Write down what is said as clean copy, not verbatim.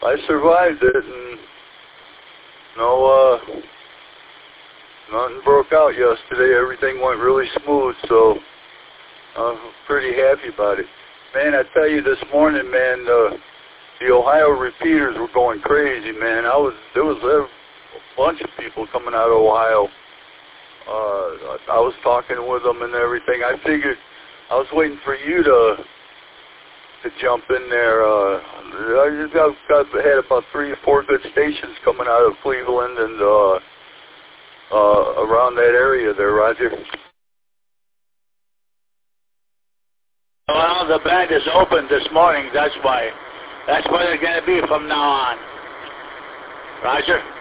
I survived it, and nothing broke out yesterday. Everything went really smooth, so I'm pretty happy about it. Man, I tell you, this morning, man, the Ohio repeaters were going crazy, man. There was a bunch of people coming out of Ohio. I was talking with them and everything. I figured I was waiting for you to jump in there. I just had about 3 or 4 good stations coming out of Cleveland and around that area there, Roger. Well, the band is open this morning. That's why. That's where they're going to be from now on. Roger.